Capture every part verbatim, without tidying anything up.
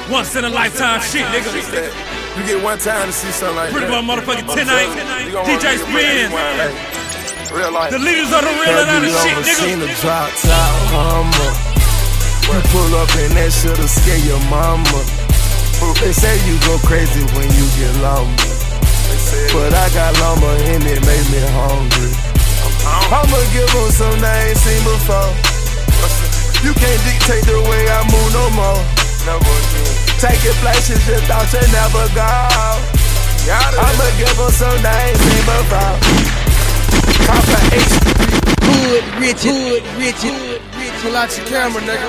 Once in a lifetime shit, nigga. You get one time to see something like Pretty that. well motherfucking tonight. D J Spin. Real life. The leaders of the real and other shit, nigga. Seen a drop top Hummer. You pull up and that shit'll scare your mama. They say you go crazy when you get lumber, but I got lumber and it made me hungry. I'ma give them something I ain't seen before. You can't dictate the way I move no more. Take it places you thought you never go. I'ma give them something I ain't seen before. Cop a H Hood, Richard, Hood, Richard, Richard. Pull out your camera, nigga.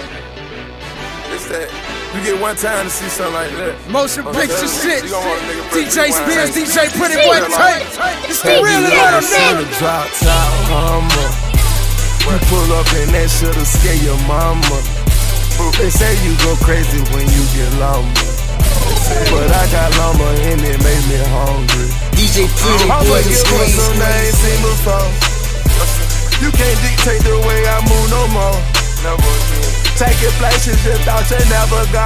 It's that. You get one time to see something like that. Motion picture shit. D J Spins, D J Pretty Boy Tape. It's the real and all them niggas. Drop top Hummer. You pull up and that shit'll scare your mama. They say you go crazy when you get lumber, but I got lumber and it made me hungry. D J Pretty Boy, the screen. Something I ain't seen before. You can't dictate the way I move no more. Take it places you thought you never go.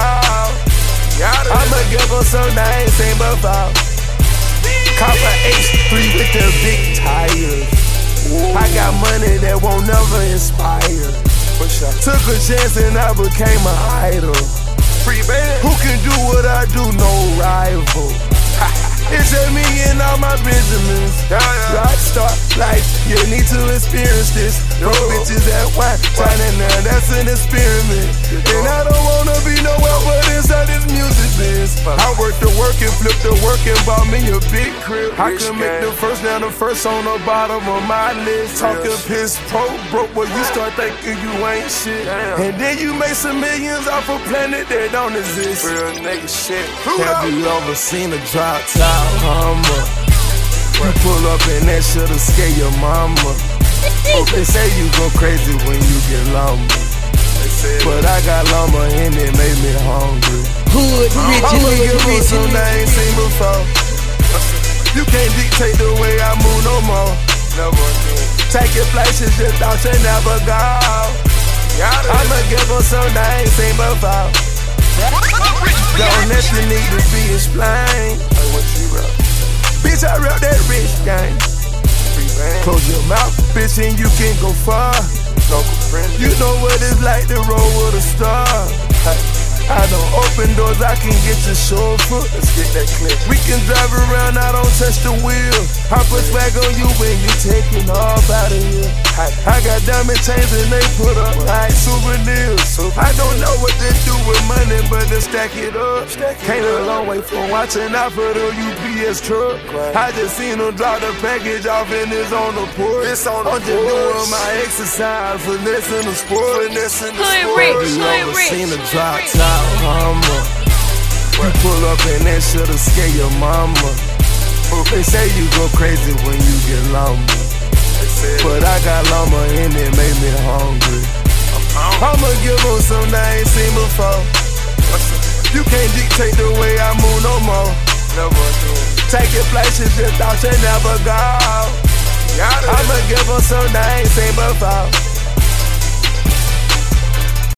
I'ma give them something I ain't seen before. Cop a H three with the big tires. I got money that won't never inspire. Took a chance and I became an idol. Who can do what I do? No rival. It's just me and all my Benjamins. Rockstar life, you need to experience this. No bitches that wine, turning now, that's an experiment. And I don't wanna be nowhere but inside this music biz. I work the work and flip the work and bought me a big crib. I can make the first now the first on the bottom of my list. Talking piss pro broke, but you start thinking you ain't shit. And then you make some millions off a planet that don't exist. Real nigga shit. Have you ever seen a drop top Hummer? You pull up and that shit'll scare your mama. They say you go crazy when you get lumber, but I got lumber and it made me hungry. Hood, Richard, I'ma give them Richard. something I ain't seen before. You can't dictate the way I move no more. Take it places you thought you never go. I'ma give them something I ain't seen before. Don't let the need to be explained. Bitch, I rep that rich gang. Close your mouth, bitch, and you can go far. You know what it's like to roll with a star. I don't open doors, I can get your chauffeur. Let's get that clip. We can drive around, I don't touch the wheel. I put swag on you when you taking off out of here. I got diamond chains and they put up like souvenirs. I don't know what they do with money, but they stack it up. Came a long way from watching out for the U P S truck. I just seen him drop the package off and it's on the porch. I'm just doing my exercise, finessing the sport. Hood rich, hood rich. Seen a drop top Hummer. You pull up and that shit'll scare your mama. They say you go crazy when you get lumber, but I got lumber and it made me hungry. I'ma give them something I ain't seen before. You can't dictate the way I move no more. Take it places you thought you never go. I'ma give them something I ain't seen before.